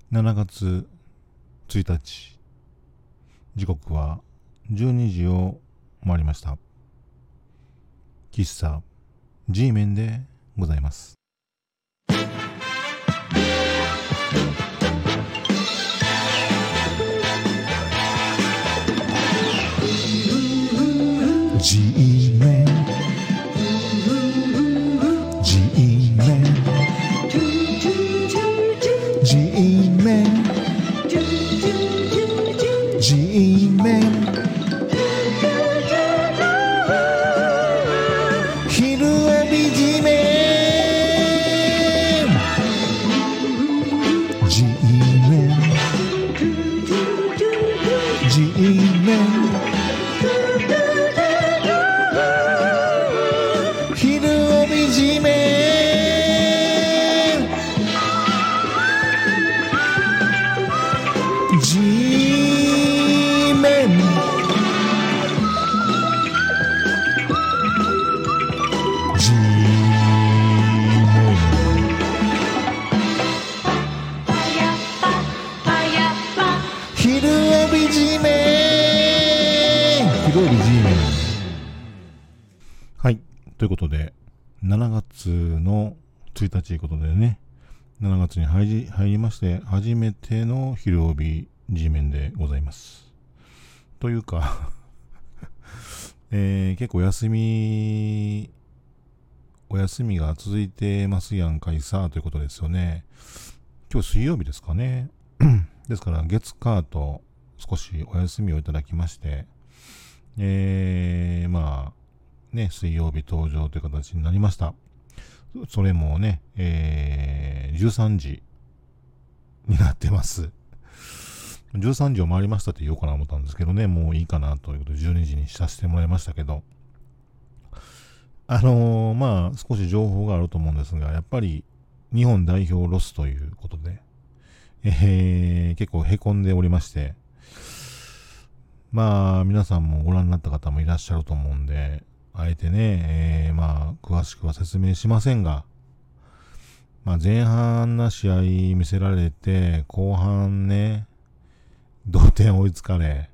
7月1日、時刻は12時を回りました。喫茶 G メンでございます。G メン G メン G メン G メン昼帯 G メン G メン G メン昼帯 G メン G メン昼帯 G メン昼帯 G メン。はい、ということで7月の1日ということでね、7月に入りまして初めての昼帯 G メンでございます。というか結構お休みが続いてますやんかいさということですよね。今日水曜日ですかねですから月火と少しお休みをいただきまして、まあね、水曜日登場という形になりました。それもね、13時になってます。13時を回りましたって言おうかなと思ったんですけどね、もういいかなということで12時にさせてもらいましたけど、まあ少し情報があると思うんですが、やっぱり日本代表ロスということで、結構へこんでおりまして、まあ皆さんもご覧になった方もいらっしゃると思うんで、あえてね、まあ詳しくは説明しませんが、まあ前半な試合見せられて、後半ね、同点追いつかれ、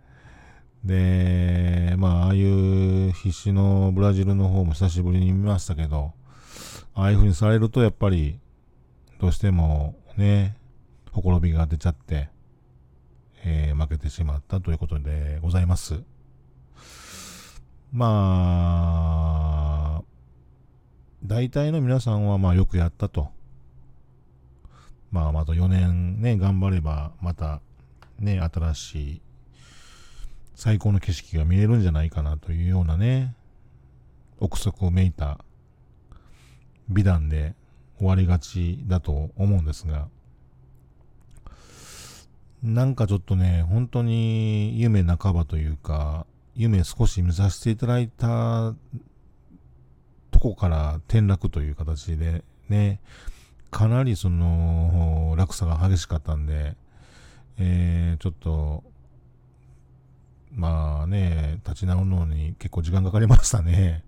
で、まあああいう必死のブラジルの方も久しぶりに見ましたけど、ああいう風にされるとやっぱりどうしてもね、ほころびが出ちゃって、負けてしまったということでございます。まあ大体の皆さんはまあよくやったと、まああと4年ね頑張ればまたね新しい最高の景色が見えるんじゃないかなというようなね憶測をめいた美談で終わりがちだと思うんですが、なんかちょっとね本当に夢半ばというか、夢少し見させていただいたとこから転落という形でね、かなりその落差が激しかったんで、ちょっとまあね立ち直るのに結構時間かかりましたね。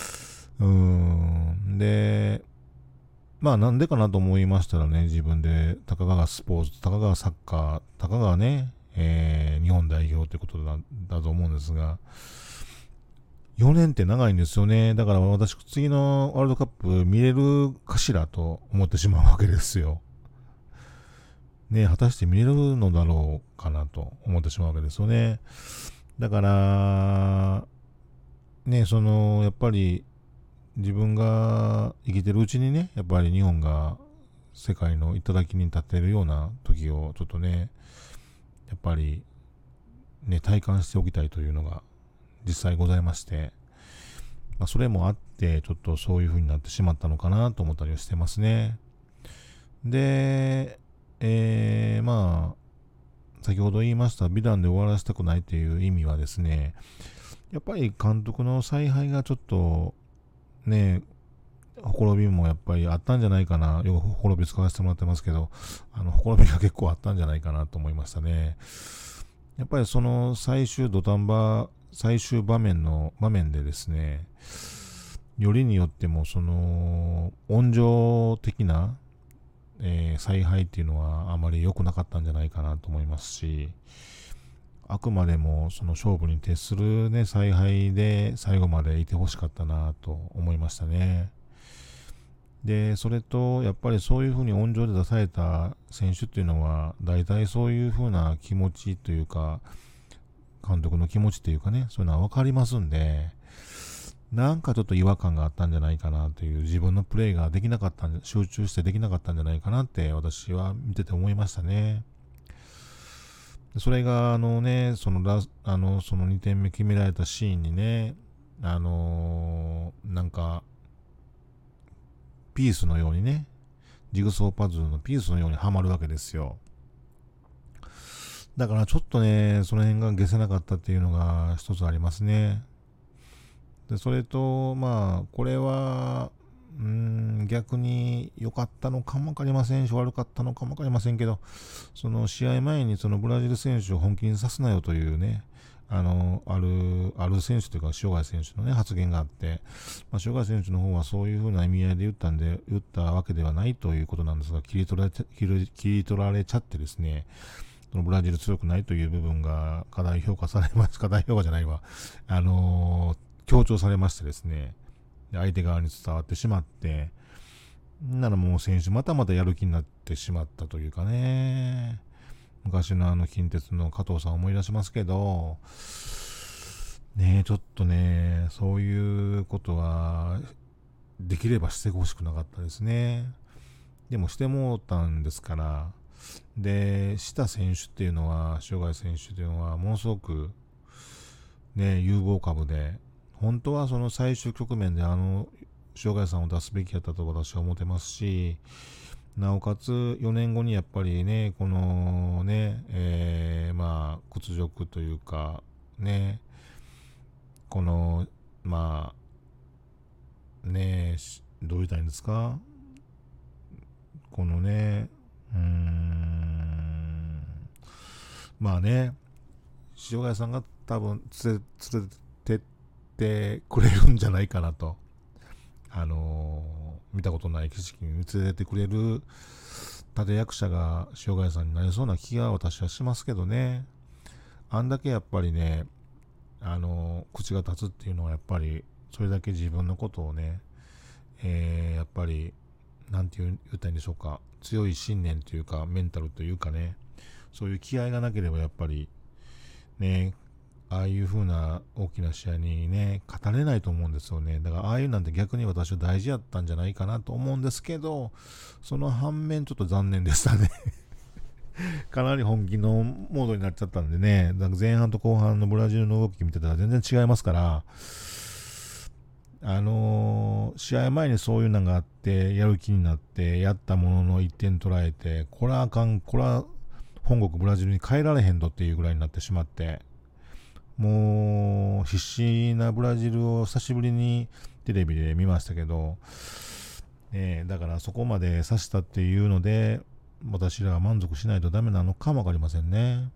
でまあなんでかなと思いましたらね、自分でたかがスポーツ、たかがサッカー、たかがね、日本代表ということだと思うんですが、4年って長いんですよね。だから私次のワールドカップ見れるかしらと思ってしまうわけですよ。ね、果たして見れるのだろうかなと思ってしまうわけですよね。だからね、やっぱり自分が生きてるうちにね、やっぱり日本が世界の頂に立っているような時をちょっとね、やっぱりね体感しておきたいというのが実際ございまして、まあ、それもあってちょっとそういう風になってしまったのかなと思ったりはしてますね。で、まあ先ほど言いました美談で終わらせたくないという意味はですね、やっぱり監督の采配がちょっとね、ほころびもやっぱりあったんじゃないかな。よくほころび使わせてもらってますけど、ほころびが結構あったんじゃないかなと思いましたね。やっぱりその最終土壇場、最終場面でですね、よりによってもその温情的な采配っていうのはあまり良くなかったんじゃないかなと思いますし、あくまでもその勝負に徹するね、采配で最後までいてほしかったなと思いましたね。で、それと、やっぱりそういうふうに温情で出された選手っていうのは、大体そういうふうな気持ちというか、監督の気持ちというかね、そういうのは分かりますんで、なんかちょっと違和感があったんじゃないかなという、自分のプレーができなかった集中してできなかったんじゃないかなって私は見てて思いましたね。それがその2点目決められたシーンにね、なんかピースのようにね、ジグソーパズルのピースのようにはまるわけですよ。だからちょっとね、その辺が消せなかったっていうのが一つありますね。で、それと、まあ、これは、逆に良かったのかもわかりませんし、悪かったのかもわかりませんけど、その試合前にそのブラジル選手を本気にさすなよというね、ある選手というか、塩貝選手のね、発言があって、まあ、塩貝選手の方はそういうふうな意味合いで言ったわけではないということなんですが、切り取られちゃってですね、そのブラジル強くないという部分が課題評価じゃないわ、強調されましてですね、相手側に伝わってしまって、ならもう選手またまたやる気になってしまったというかね、昔の近鉄の加藤さんを思い出しますけど、ねえ、ちょっとね、そういうことはできればしてほしくなかったですね。でもしてもうたんですから、で、した選手っていうのは、塩貝選手っていうのは、ものすごくね、有望株で、本当はその最終局面で塩貝さんを出すべきやったと私は思ってますし、なおかつ4年後にやっぱりね、このね、まあ、屈辱というか、ね、この、まあ、ね、どう言ったらいいんですか、このね、まあね、塩貝さんが多分連れてってくれるんじゃないかなと、見たことない景色に連れてってくれる立役者が塩貝さんになりそうな気が私はしますけどね。あんだけやっぱりね、口が立つっていうのはやっぱりそれだけ自分のことをね、やっぱりなんて言ったらいいんでしょうか、強い信念というかメンタルというかね、そういう気合がなければやっぱりね、ああいう風な大きな試合にね、語れないと思うんですよね。だからああいうなんて逆に私は大事やったんじゃないかなと思うんですけど、その反面ちょっと残念でしたね。かなり本気のモードになっちゃったんでね、だから前半と後半のブラジルの動き見てたら全然違いますから、試合前にそういうのがあって、やる気になって、やったものの1点取られて、これはあかん、これは本国ブラジルに帰られへんとっていうぐらいになってしまって、もう必死なブラジルを久しぶりにテレビで見ましたけど、だからそこまでさしたっていうので、私らが満足しないとダメなのかもわかりませんね。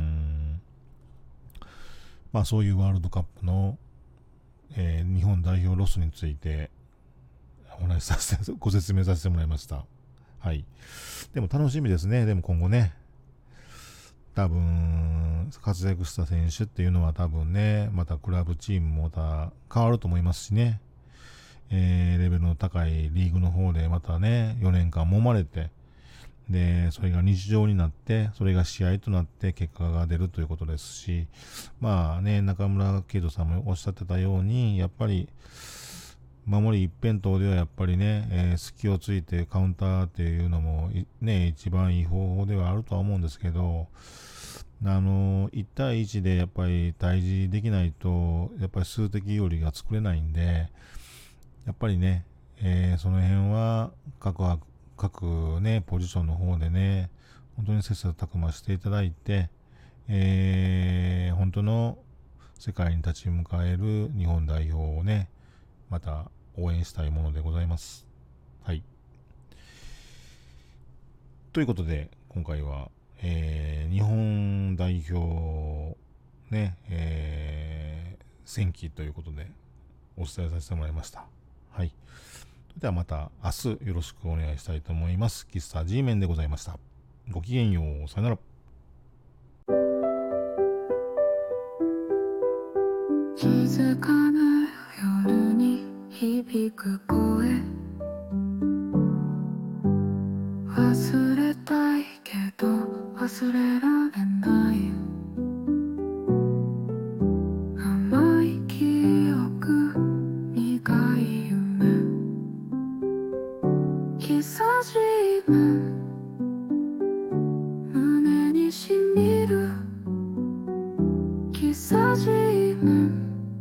まあそういうワールドカップの、日本代表ロスについてご説明させてもらいました。はい。でも楽しみですね。でも今後ね、多分活躍した選手っていうのは多分ね、またクラブチームもまた変わると思いますしね、レベルの高いリーグの方でまたね、4年間揉まれて、で、それが日常になって、それが試合となって結果が出るということですし、まあね、中村圭人さんもおっしゃってたように、やっぱり、守り一辺倒ではやっぱりね、隙をついてカウンターっていうのもね、一番いい方法ではあるとは思うんですけど、1対1でやっぱり対峙できないと、やっぱり数的有利が作れないんで、やっぱりね、その辺は各ね、ポジションの方でね、本当に切磋琢磨していただいて、本当の世界に立ち向かえる日本代表をね、また応援したいものでございます。はい。ということで、今回は、日本代表ね、戦記ということでお伝えさせてもらいました。はい。 それではまた明日よろしくお願いしたいと思います。喫茶 G メンでございました。ごきげんよう。さよなら。 静かな夜に響く声、忘れたいけど忘れられない、甘い記憶、苦い夢、久しぶり胸にしみる、久しぶり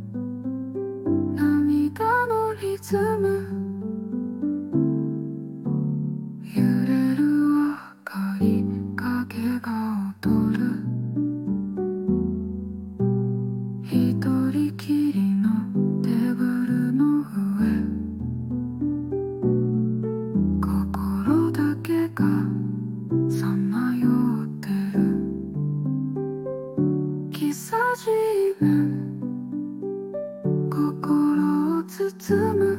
涙のリズム、揺れる明かり、影が踊る、一人きりのテーブルの上、心だけがさまよってる、喫茶ジム、心を包む、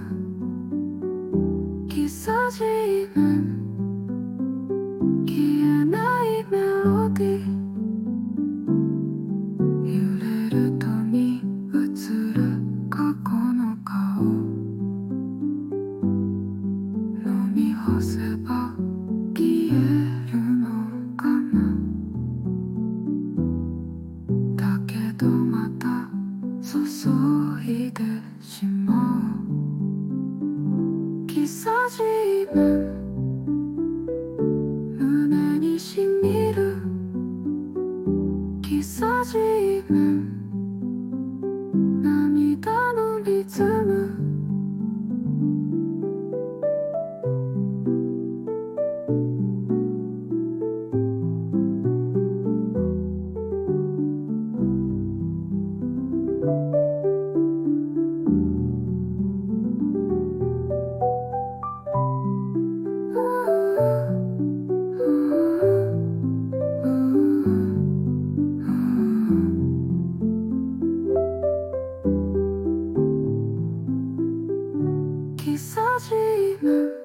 喫茶ジム、消えないメロディ、揺れるとに映る過去の顔、飲み干せば消えるのかな、だけどまた注いでしまう、喫茶ジム、胸にしみる、喫茶ジム、涙のリズム、喫茶ジム。